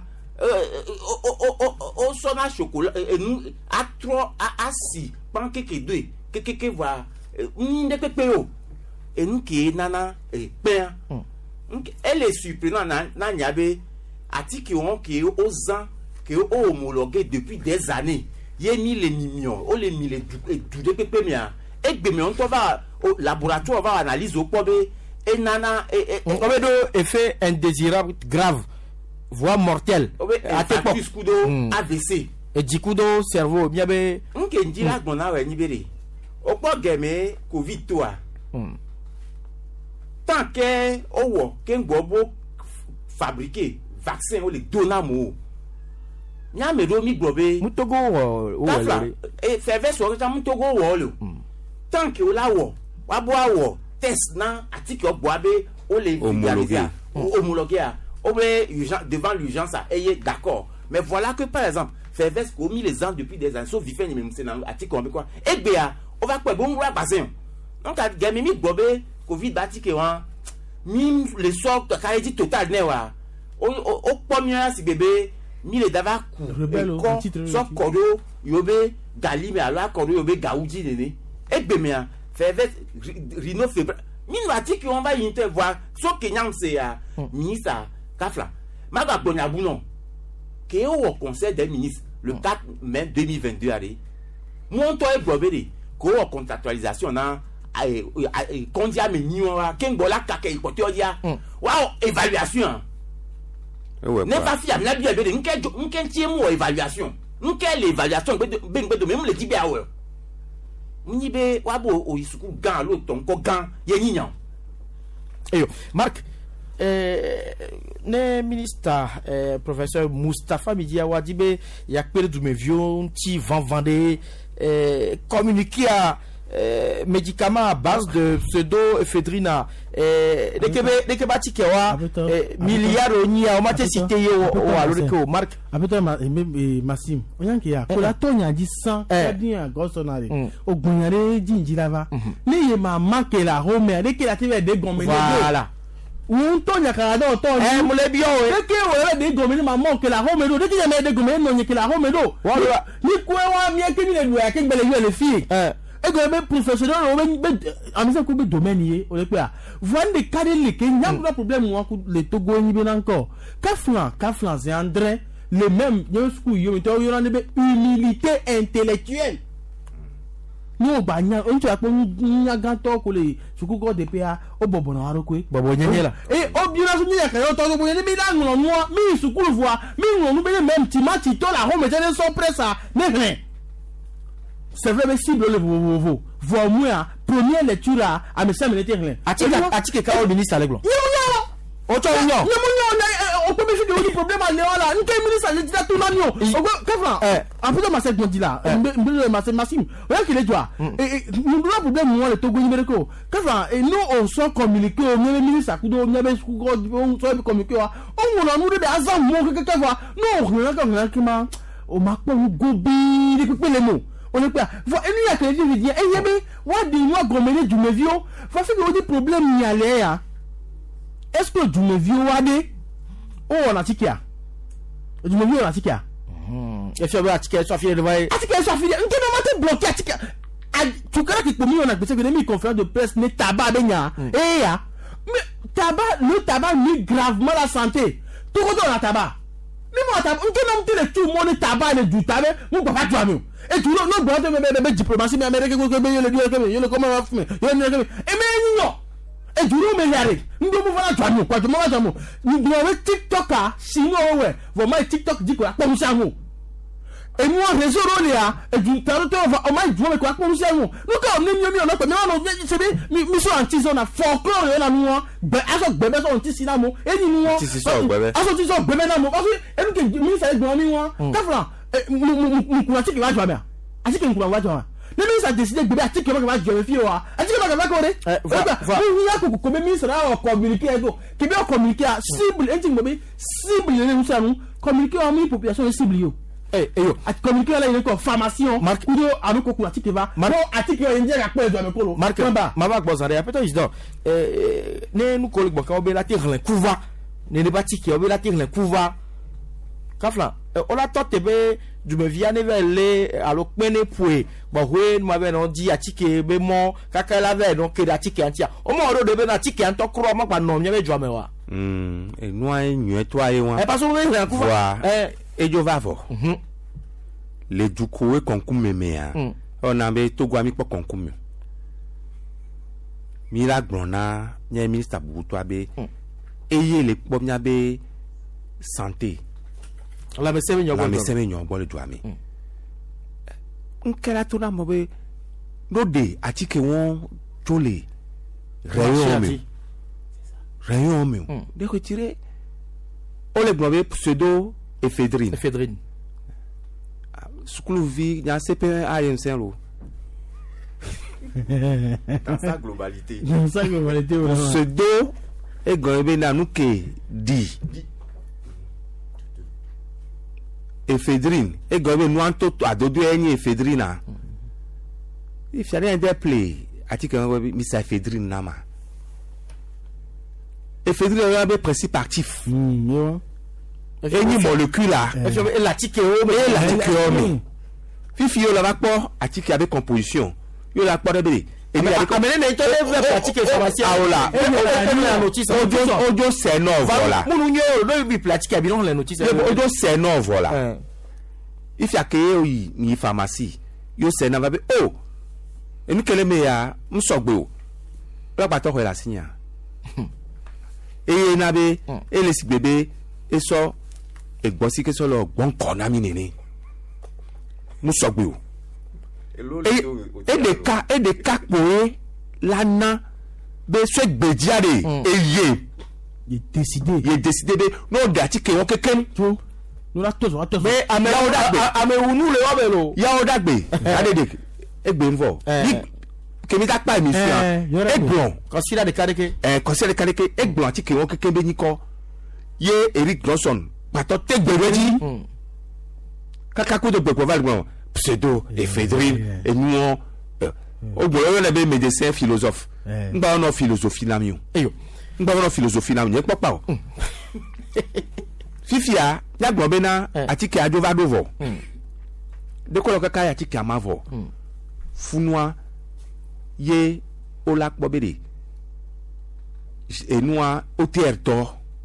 o sona chocolat nu a trop a si pancake deux keke voir ni de pepe o et nous qui nana e pain elle est surprenant na nyabe article on qui aux ans qui ont homologué depuis des années yé mis les millions on les mis les de pepe mia et be me on va au laboratoire on va analyser au pobe et nana et on va do effet indésirable grave voire mortel à tes kudo AVC et du coup do cerveau bien be on ke ndira gbona we ni bere o po geme covid toi tant que owo ke ngbobo fabriquer vaccin o le donamo nya me do mi gbobe mutogo o le e feve so ka mutogo wo le tant que o la wo wa bo awo test na article o bo abe o le homologué o be devant l'urgence ayé d'accord mais voilà que par exemple feve ko mis les ans depuis des années sauf vifin ni même c'est dans article on be quoi e gbe a o va pe bon wa bassin donc a gemi mi gbobe covid bati ke wan mi le so ka dit total ne wa o pomia si bébé mi le dava ku ko so kodo yobe gali me ala kodo yobe gaudi nene e gbe me feve rhino febre mi no ati ke on va intervoir so kenyam se ya ministre kafla maga gbonya bunon ke o conseil des ministres le 4 mai 2022 allez monto e globé ko contractualisation na kondia me niwa kengola kake ipote odia wow évaluation ne pas fiable na bien be nke tie mu évaluation nke l'évaluation be même le tibia wa ni be wabo o isuku gan lo ton ko gan ye nyiyan eyo Marc ne ministre professeur Moustapha Midi Awadibe ya pere du mevio ti van vande communiquer à médicament à base de pseudo-éphédrine dès que bati kewa milliard oni a mate cité yo alors que marque après Massim onyanke ya ko la tonya di 100 kadi a gosonare ogunyare jinjilava ni ye ma marque la home dès que la tv de gomene voilà un tonya kala do to mo le bio dès que o de gomene ma manque la home do dès que ya de gomene no nyeke la home do ni ko wa mi ke ni le do ya ke gbele yo le fi et que même professionnel on a un domaine on est quoi voir des cas de l'équipe il y a un problème moi les Togo ni bien encore Kaflan c'est André le même yo skou yo mito yo na be humilité intellectuelle no ba nya on tu a ko nya ganto ko le suku ko de pa o bobo na waro ko bobo nyenye la o bi na so nya ka yo to bobo ni bi la nglo no mi suku le voix mi nglo no be même timati to la ho me tene so pressa ne rien. C'est vrai, mais cible le vous voir moi première lecture à me semble rien. Atike ka au ministre Allegro. Non. O to nyo. On peut me dire problème à Léola. Nous quel ministre le dit tout nanyo. O Kaflan. Après ma cette dit là. Ma Massim. Voilà qu'il est toi. Et nous le problème moi le Togo numérico. Kaflan et nous on soit communiqué au ministre akudo nyabe skugo on soit communiqué. On nous de azam mo que Kaflan. Non, rien comme ça. O ma ko gobi de couper les mots. On est pas voilà il y a que je dire eh yebe wa di moi gomene du mevio fa fi que des problèmes ni aller ya est-ce que du mevio wa de on a tikia du mevio on a tikia et fi ba tikia so fi de vai tikia so fi de on m'a bloqué tikia tu crois que pour moi on a besoin de conférence de presse ne tabac benya eh ya mais le tabac nuit gravement la santé tout le monde a tabac mais moi tabac on te le tout le monde tabac le du tabac mon papa tu as vu et tu no boite me diplomatie mais américain ko be yo le comment va fumer yo ne et mais non et tu no me yare ndo mo fala twamu kwa mo wa twamu ni do we tiktoker sino we vo my tiktok di ko akpo samu et moi réseau rolia et du taroto va o my do me ko akpo samu no ka o ni mi o no pe me no se be mi so anti zone folklore yo na nu be aso gbebe so anti sinamo e ni nu aso ti so gbebe na mo parce que e nu ke mi sa gbo mi won Kaflan mukuna tiki wa jwa atiki mukuna wa jwa le ministre a décidé de atiki wa jwa fi wa atiki wa ko re ni ya ko ko be ministre a communiquer ko ke be communiquer cible enti mo be cible le nous ça nous communiquer en mi population cible yo yo at communiquer là il ko formation ou anu ko atiki va no atiki wa nje ga pe jwa me ko lo marque ma ba gbo sare apeto is don ne nu ko le gbo ka o be la tire kuva ne ba tiki o be la tire kuva Kaflan on a tenté du me viane vele alo pene pwe ba hwe ma be no di atike be mo kaka la ve no ke atike antia o mo ro de be na atike anto kro ma pa no nye be jwa me wa e no ai nyu to ai wa e pa so be ran ku e jo va vo le duko e konku meme ya on a be to gwa mi po konku mi mi la gbona nye ministre bubutu abe eye le po mi abe santé la me sebe nyo bo le duami nkela to na mo be no de atike won tole rayon mi de retirer on le gbe pseudo éphédrine sukulu vi ya CP1 AMC lo dans sa globalité pseudo e gbe na nuke di éphédrine et gobe nuanto adodo enyi éphédrine if you are there play atike ngobe mi sa éphédrine nama éphédrine a be principe actif enyi molécule et l'atike o fifi yo la va po atike avec composition yo la po de be et bien amener ne to le pratique pharmacie aola la notice audio c'est non voilà munu nyo no bi pratique abi non la notice audio c'est non voilà if ya ke ni pharmacie yo c'est na va be oh emi kele me ya msogbe o ba pato ko la sinya e na be e le sigbebe e so egbosi ke so lo gbon ko na mi nini msogbe o et des cas pour l'ana de ce bédiade et il est décidé de non d'article on quelqu'un nous la tous mais ame unu le wabelo ya odagbe adede egbe nvo kemi ta pa émission egbon consider de kadeke consider de kadeke egbon ati ke won keke be ni ko ye Eric Johnson pato tegbereji kaka ko de gbegbo valgbon pseudo ephedrine et nous ogbon le be médecin philosophe ngba ono philosophie la mi o ngba ono philosophie la mi e popa o fifia ya gbon be na ati ke adova dovo de ko lo kaka ati ke amavo funwa ye olak bobede enua otierto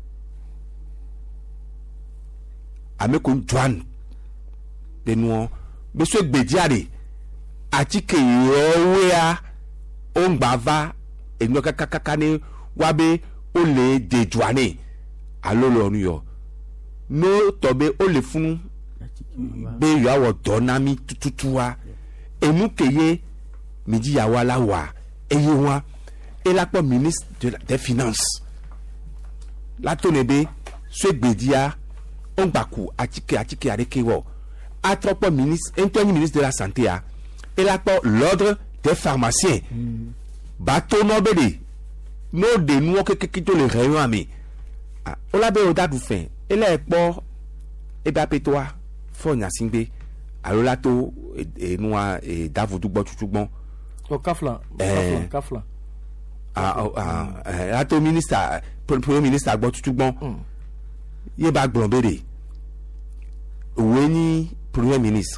amekun juan benuo beso gbediare ati ke yowea ongbava enua kaka ni wabe ole de juane alolo nuyo no tobe ole funu be yo awo donami tutuwa enu keye midi ya wala wa eye wa elapo ministre des finances la tonebe so gbedia onbaku atike arekewo atropo ministre Anthony ministre de la santé a elapo l'ordre des pharmaciens bateau nobede no de nou keke to le réunion ami ola be oda du fin ele po eba petoa fo nyasingbe alola to enua davodu gbo tutugbon o kafla ato ministre premier ministre agbo tutugbon ye ba gblonbere weni premier ministre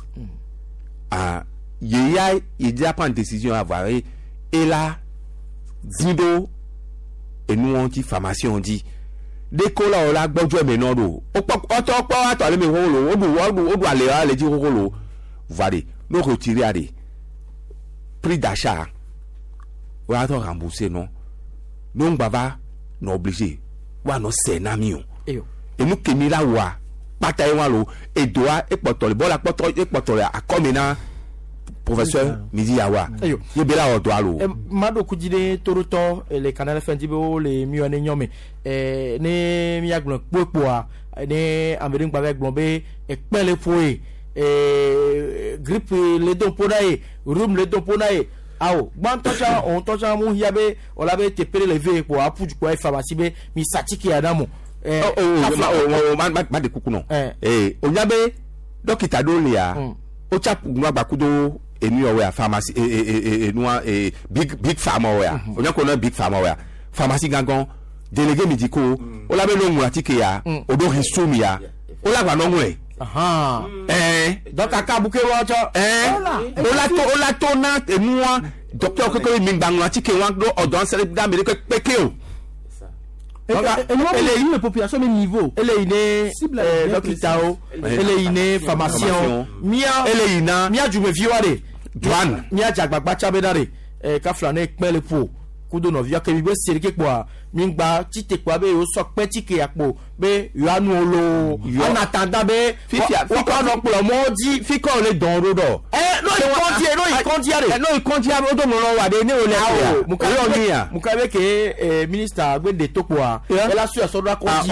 ye dia prendre décision avoir et là zindo enu anti formation dit dekola ola gbojo me no do oto ato le me holo odu ale di holo vale no retirer ade prix d'achat ou à rembourser non bava no obligé wa no senamion et nous kemi la wa pata e lo e doa e potole bola poto e potole akomena professeur midi yawa ye bela o doa lo mado kujide toruto le canal fendibo le mione nyome ne mi agbon popo a ne amerin gba gbonbe e pele foe grippe le don ponae room le don ponae awo gban tocha on tocha mu hiabe olabe tepere le ve ko apuju ko e pharmacie be mi satiki adamu ma de kuku no onyabe dokita do le a o chap nwa gbakudo enu owe a pharmacie enua big pharma owe a onyako na big pharma owe a pharmacie gangan délégué médicaux olabe lo nwa tike ya odo hisumi ya olagba no nwe donc aka buke wacho olato na enua docteur kokore mi gbangwa tike wan do odon sele da me peke o elle est une population de niveau elle est une docteur elle est une pharmacien mia jume viware douane mia jagbagba chabedare kaflane pele po kudo no via kebi be serike po mingba tite po be o so pe tike apo be yo anu olo en attendant be fiko no plo moji fiko le don rodo il konti are odo mo wa de ne o le mukabe ke minister agbede topoa ela su so do konti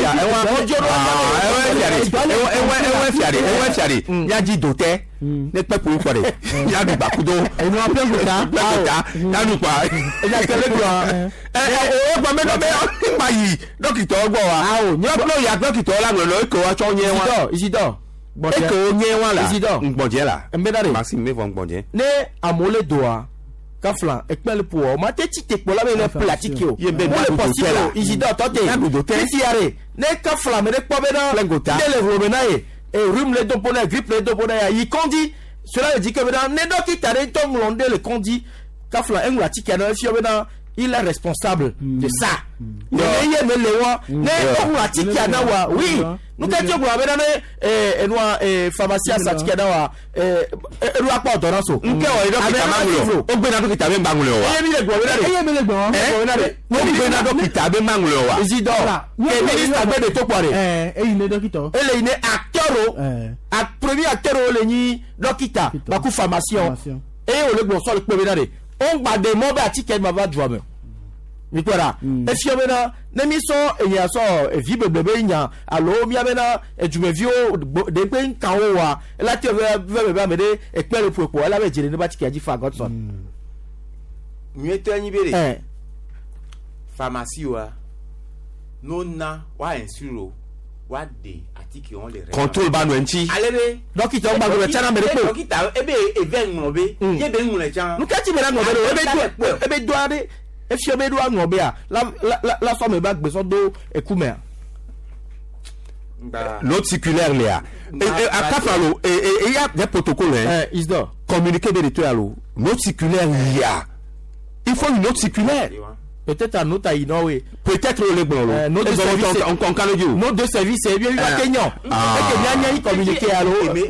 fiare ya ji dote ne pe po ko de ya bi bakudo enu ape gota nanu pa eja kele gbo o gba me do be pa yi dokito ogbo wa ni ogbo ya dokito la lo ko wa cho yen wa isido eko nye wan la isido ngbonje la mbedare maxime me von ngbonje ne amole doa kafla ekpele po o ma te tite po la be le pratique o ye be na possible isido tote fiare ne kafla me de po be na le romenaye et rhume le domponaye grippe le domponaye yi kondi cela veut dire que ne dokita re tong londe le kondi kafla engla tike na fi obena il est responsable de ça. Ne lewa ne engla tike na wa oui nous te jogo abena ne enwa pharmacie satike na wa eru apa odoranso nke o dokita mangulo o gbe na dokita be mangulo wa eye mi le gbo no gbe na dokita be mangulo wa isidora ke ministre agbede to pare eyi ne dokita ele ne acteur a premier acteur o le ni dokita ba ku pharmacien e o le gbo so le pe be na de on gba de mo be atike ma va drum mi pera e fi obena ne mi so eyan so e vi bebebe yan alo mi abena e jume vi o de pe nkan o wa la ti o ve me de e pe le popo la be jere ni ba tike aji fa godson mieux to ni bere pharmacie wa no na wa insuro wa de atiki on le contrôle ba no nti alebe docteur ba go chana mere ko docteur ebe even ngobe ye be ngule chan nu ka ti bere ngobe ebe do ade e fi ebe do ngobe a la so me ba gbe so do ekume l'autre circulaire là à Kafalo et il y a des protocoles is there communiquer de toi l'autre circulaire il faut une autre circulaire peut-être un autre à Inoue peut-être le bon notre de service c'est bien Kenyan et que bien communiquer à l'eau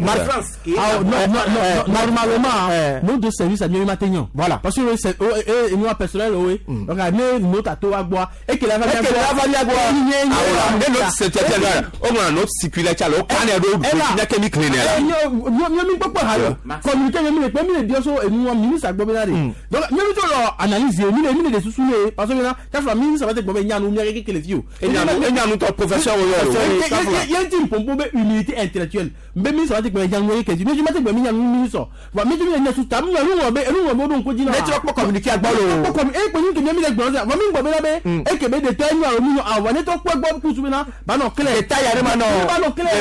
normalement notre de service à bien Matignon voilà parce que c'est nous personnel oui donc notre à toi bois et que la va à boire l'autre c'est on notre circulaire là au canal il y a chimique linéaire nous pas communiquer nous premier bien so et nous ministre agbobelare donc nous analyser nous des sous parce que là quand la ministre va te bomber nyanu nyaki que les vieux et nyanu ton professeur il y a une pompe humilité intellectuelle mais ministre va te bomber nyanu que mais je m'a te bomber nyanu ministre va mettre une sous table nous donc ko dina mais tu vas pas communiquer avec balo comme et ko ni que mi le gbon va mi bomber là be et que be de tay ñu mi envoyer to ko gbo ku subina ba no clair détail arima no ba no clair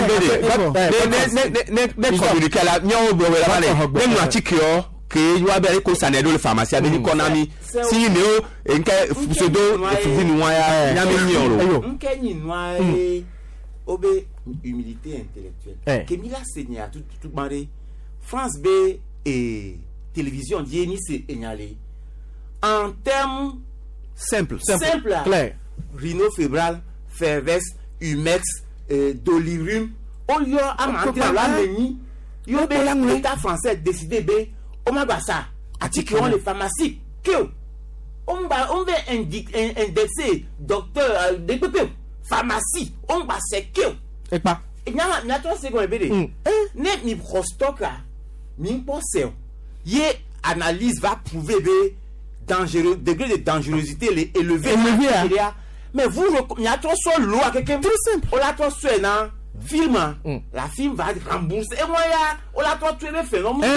ne communiquer là nyawo bomber là même nous article que you have ko sanedo le pharmacie avec économie si néo enka pseudo fuzi ni waya nyame nyoro nke ni noa obe humilité intellectuelle que mila seigneur tout maré France B et télévision die ni c'est enyalé en termes simple clair rhino fébral ferves humex dolirum au lieu à mentir là ni yo be l'état français décidé be on m'a ça article on les pharmacies que on va indexer docteur des pharmacie on va c'est que et pas il y a trois secondes bébé ne mi prostoc là mi pensé y analyse va prouver be dangereux degré de dangerosité les élevé mais vous il y a trop sur l'eau à quelqu'un très simple on l'a trop sur un film la film va rembourser et moi ya on l'a toi tu es fait non moi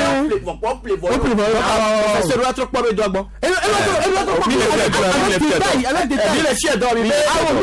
c'est le trop pas besoin bon et avec des les chiens dormi mais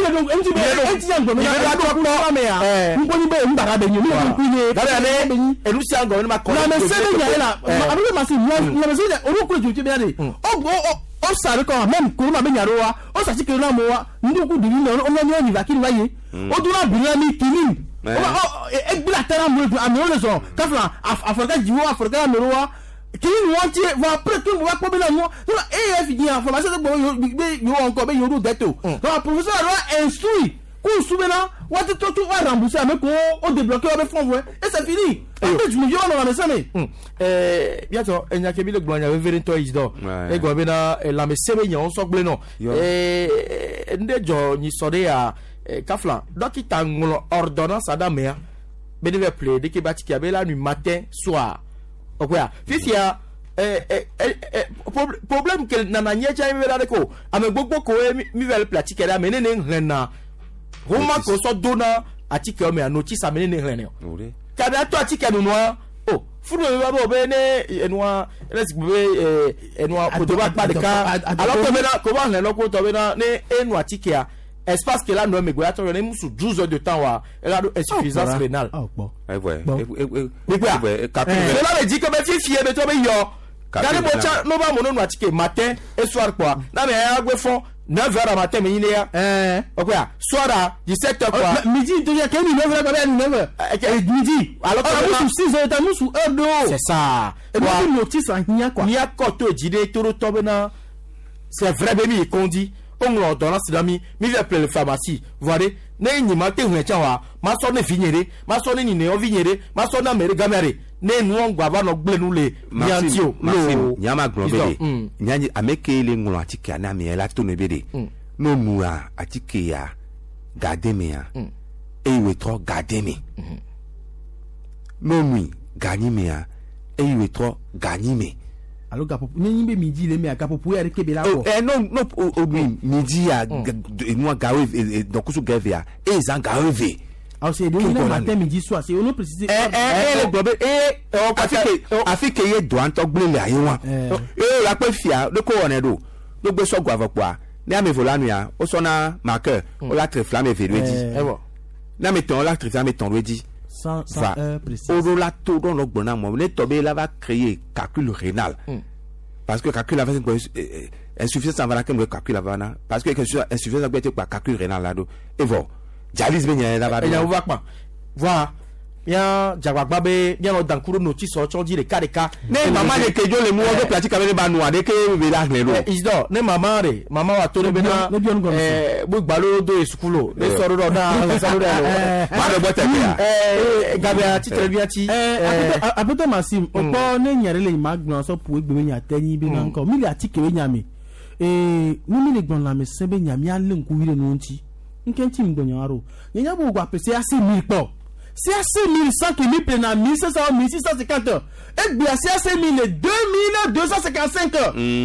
on s'arrête quand même qu'on a bien roa on s'arrête que là moi nous coup de ligne on y va qui voyez on doit bien mi tinin et bilatéral moi à raison quand là africain du africain roa qui wanti va après tout va pas bien moi et il dit information de yo encore ben yo dette donc professeur a instruit qu'on souvena wati to tu va rembourser avec on débloquer avec franc et c'est fini après je me dis on va ça mais bientôt il y a que bi le gloire avait venu toi isdo et go bena la me sebe nyon so gble no ndejo ni sore a kafla donc il t'a ordonnance adamea bene play de ke bati ki abela nu matin soir okoya fifia problème que nana nyecha mi vera ko ame gbogbo ko mi vel pratique da menene hlenna Roma ko so dona atike o me notice amenene hlenne o kada to atike no noa oh funu me baba obene enwa lesgbe enwa ko to ba pa de ka alors ko bena ko ba hlenno ko to bena ne enwa atike a espace que là nous me goya to ne musu 12 heures de temps wa elle a insuffisance rénale ouais là me dit que be fi be to be yo Gare bocha no ba mono no atike matin et soir quoi. Na me agwe fond 9h matin me yine ya. Okoya, soir 17h quoi. Midi to ya kemi 9h ba 9h. Midi. Alors que 6h ta musu edo. C'est ça. Et moi notice en nya quoi. Nya koto jide toro tobena. C'est vrai bemi kondi. On l'ordonnance d'ami, mi va appeler la pharmacie. Voyez, ne ni mate un chawa, ma sonne vignere, ma sonne ni ne vignere, ma sonne amere gamere. Ne nous gaba no gle nous le yantio. Maxime, nyama globele. Nyani ameke le ngolo atike na mi ela to nebede. No mua atike ya gademe ya. Ewe tro gademe. No mi ganime ya. Ewe tro ganime. Alors gapo ni be midi le me gapo pour ya kebe la ko non midi ya moi gawe donc sous gawe ya et ça gawe alors c'est le matin midi soir c'est on préciser le globe et afrique ye doit to gbele aye wa la pe fia de ko one do do gbe so gwa vokwa ne ame volanu ya o so na marqueur o la tre flamme veluedi na me ton la tre flamme ton luedi sans précis o la to don lo gbona mo ne to be la va créer calcul rénal parce que calcul la insuffisance en valeur comme calcul la parce que insuffisance peut être calcul rénal là do et bon dialyse bien là va et on va pas voilà bien jagba be bien dans cours notice on dit les cas ne maman de kejo le mo do pratique avec ba noa de ke be la le is do ne maman wa to ne bena bo gbalo do eskulo ne soro do na soro do ma do bote ya gabe ati trebiati apoto masim opo ne nyare le magnon so pou egbe nya tani bi na nko mi le ati kewe nyame ni mi le gbon la me sebe nyame ale nku wire no nti nkenti mgbonyo aro nyanya bo gwa pese ase mi po si assez 1100 qui lui prennent à 1500 1650 et bien si assez 2255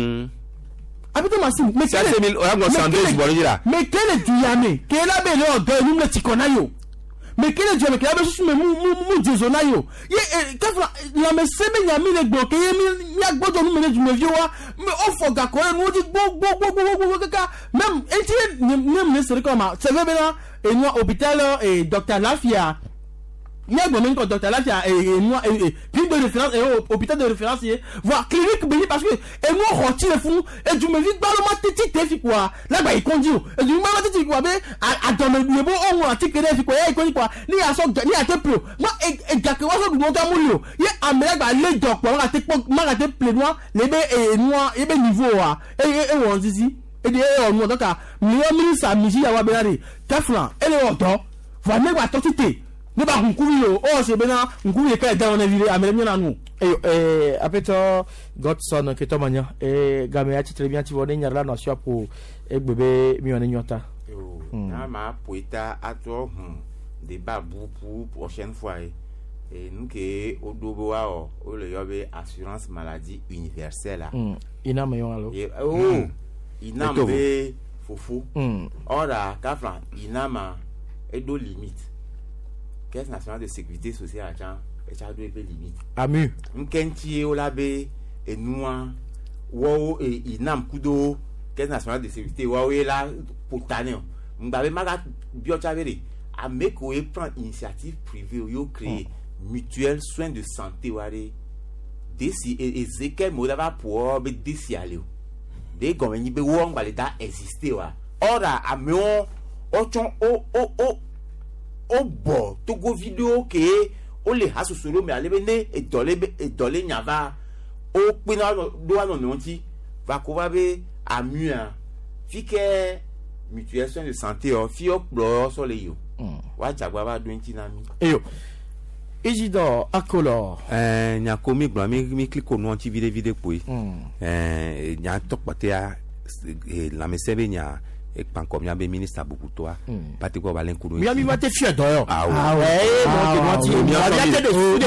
habitez Massim mais si assez 1000 on a 102 bon là mais quel est Diamé quel a belo de nous le tikonayo mais quel est Diamé quel a belo sous mu dizonayo ye kafla la me sebe nyami le bloqué mi ya gbodo nous me vieux wa mais on foga ko nous dit bo kaka même et même c'est comme ça veut bien et nous hôpital et docteur Lafia il y a même quand docteur Lafia et moi clinique de référence et hôpital de référence voir clinique béni parce que et moi retire le fou et tu me vis dans le matiti t'es quoi là bah il conduit et du moment matiti quoi mais à dans le bon on a tique des quoi il conduit quoi ni à son ni à te plus moi et d'accord ça du monter moulio il a mais bah les doc on a te plein noir les bé et noir et bé niveau et on dit ici et on donc à milieu ça miji ya wa benari taflan et le auto va même à totité ne ba nkuyo o se bena nkuyo ka da na vile amele na nu apeto Godson ke to manya game ya titre bien ti vone nyarla no sio po egbebe mi one nyota na ma poeta ato débat pour prochaine fois et nous que odobo wa o le yobe assurance maladie universelle ina me yon alo ina be fofu ora kafran ina ma edo limite Caisse nationale de sécurité sociale et ça doit être limite. Amu. Nkenti olabe et noa wo et inam kudo Caisse nationale de sécurité wo la potane. Mbabe maga bio chavere ameko e prend initiative privée yo créer mutuelle soins de santé ware desi et zeke modava pour be desi aleo. De gomeni be wo ngba le da exister wa. Ora ameon ochon o bo togo vidéo ke o le hasosoro me alebe e dole nyava o pina do ano nonti va ko va be amua fike mutuelle soins de santé o fi o plo so le yo wa jagwa ba do nti na mi eyo Isidore Akolo nya komi gba mi click on nonti vidéo poi nya tok patea la mesebe nya et pas comme il y a un ministre à beaucoup toi pas te quoi va l'inclure mais il te fier d'ailleurs ah ouais il y a des fous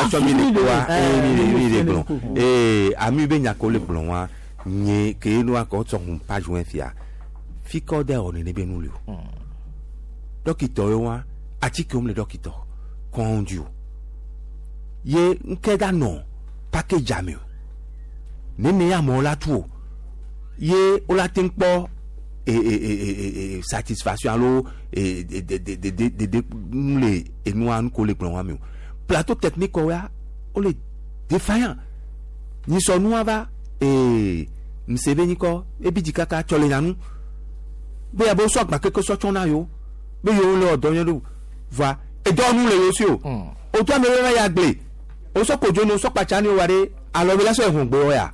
de femmes et ami ben yako le blond ni que nous encore sur une page ou un fia fico de on ne ben nous docteur wa ati comme le docteur conduit ye nkeda non pas que jamais ne ya mo la tout ye o la tinkpo et satisfaction allo et de les et nous en coller pour moi plateau technique on les défaillant ni son nous va et m'sebe niko et bi dikaka chole nanu be abo so gba quelque so chona yo be yo le do yen va et do nous le yo si o to me re ya gbe o so ko jo no so pacha ni o ware alo be la so ehun gbo ya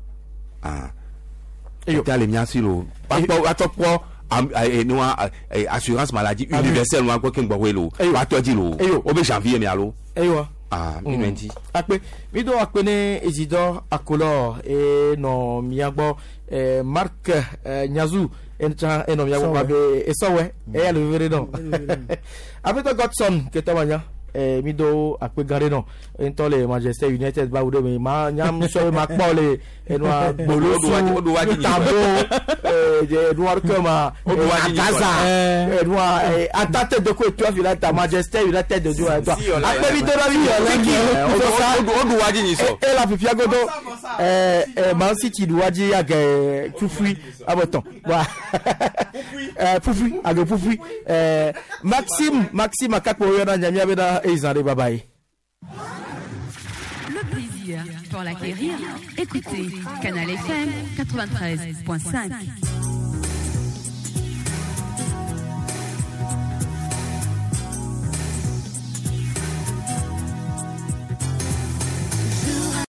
et les miens si lo atopro assurance maladie universelle moi quoi ken gbo lo wa to di lo o be janvier mi alo mi menti akpe mi do akpe ne Isidore Akolo e no miagbo Marc Nyazu encha no miagbo ba be e sowe e ya le vere don apeto Godson ke to manya mi do akpe gare no into le Manchester United ba wudo me ma nyam so ma kpo le enwa gbolosu tabo Edouard Koma Gaza enwa atate de ko to vila ta Manchester United de jo to akpe mi do la vi odu waji ni so e la pipia godo Man City du waji age Fufui aboton wa Fufui age Fufui Maxime akakpo yona nyamia beda ezare babaye. Le plaisir pour l'acquérir, écoutez Canal FM 93.5.